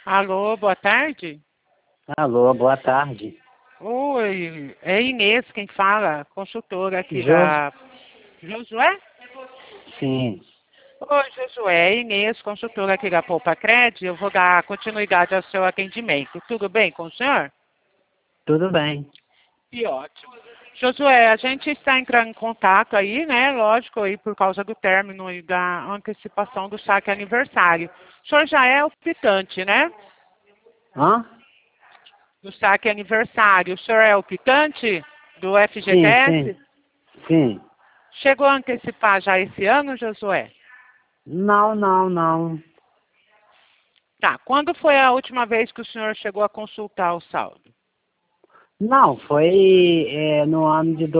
Alô, boa tarde. Alô, boa tarde. Oi, é Inês quem fala, consultora aqui Jos... da... Josué? Sim, Oi, Josué, é Inês, consultora aqui da Poupa Cred. Eu vou dar continuidade ao seu atendimento. Tudo bem com o senhor? tudo bem. Que ótimo. Josué, a gente está entrando em contato aí, né? Lógico, aí por causa do término e da antecipação do saque aniversário. O senhor já é optante, né? Hã? Do saque aniversário. O senhor é optante do Sim, FGTS? sim, sim. Chegou a antecipar já esse ano, Josué? Não, não, não. Tá. Quando foi a última vez que o senhor chegou a consultar o saldo? Não, foi no ano de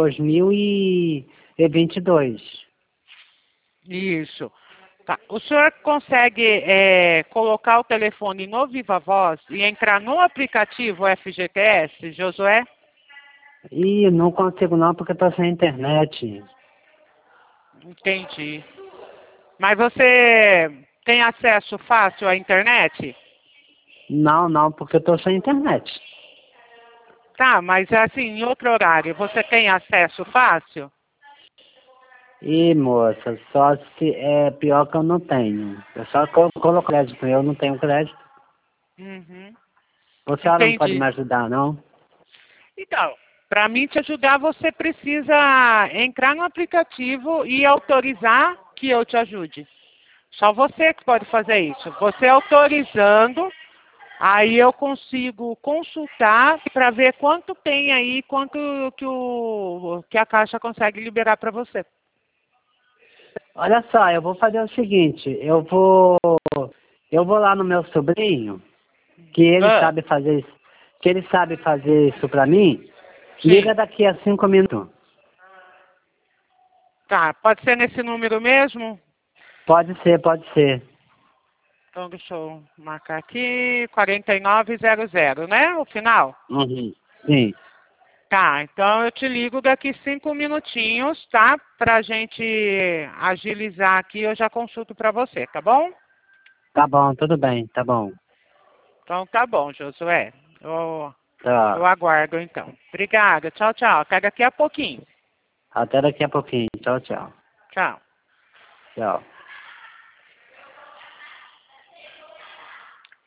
2022. Isso. Tá. O senhor consegue colocar o telefone no Viva Voz e entrar no aplicativo FGTS, Josué? Ih, não consigo não porque estou sem internet. Entendi. Mas você tem acesso fácil à internet? Não, não, porque estou sem internet. Tá, mas assim, em outro horário, você tem acesso fácil? Ih, moça, só se é pior que eu não tenho. Eu só coloco crédito, eu não tenho crédito. Uhum. A senhora não pode Entendi. me ajudar, não? Então, para mim te ajudar, você precisa entrar no aplicativo e autorizar que eu te ajude. Só você que pode fazer isso. Você autorizando, aí eu consigo consultar para ver quanto tem aí, quanto que a Caixa consegue liberar para você. Olha só, eu vou fazer o seguinte, eu vou lá no meu sobrinho, que ele Ah, sabe fazer isso, que ele sabe fazer isso pra mim, liga sim. daqui a 5 minutos. Tá, pode ser nesse número mesmo? Pode ser, pode ser. Então deixa eu marcar aqui, 4900, né? O final? Uhum. Sim, Tá, então eu te ligo daqui 5 minutinhos, tá? Pra gente agilizar aqui, eu já consulto pra você, tá bom? tá bom, tudo bem, tá bom. Então tá bom, Josué. Eu Tá. aguardo então. Obrigada, tchau, tchau. Até daqui a pouquinho. Até daqui a pouquinho. Tchau, tchau. Tchau. Tchau.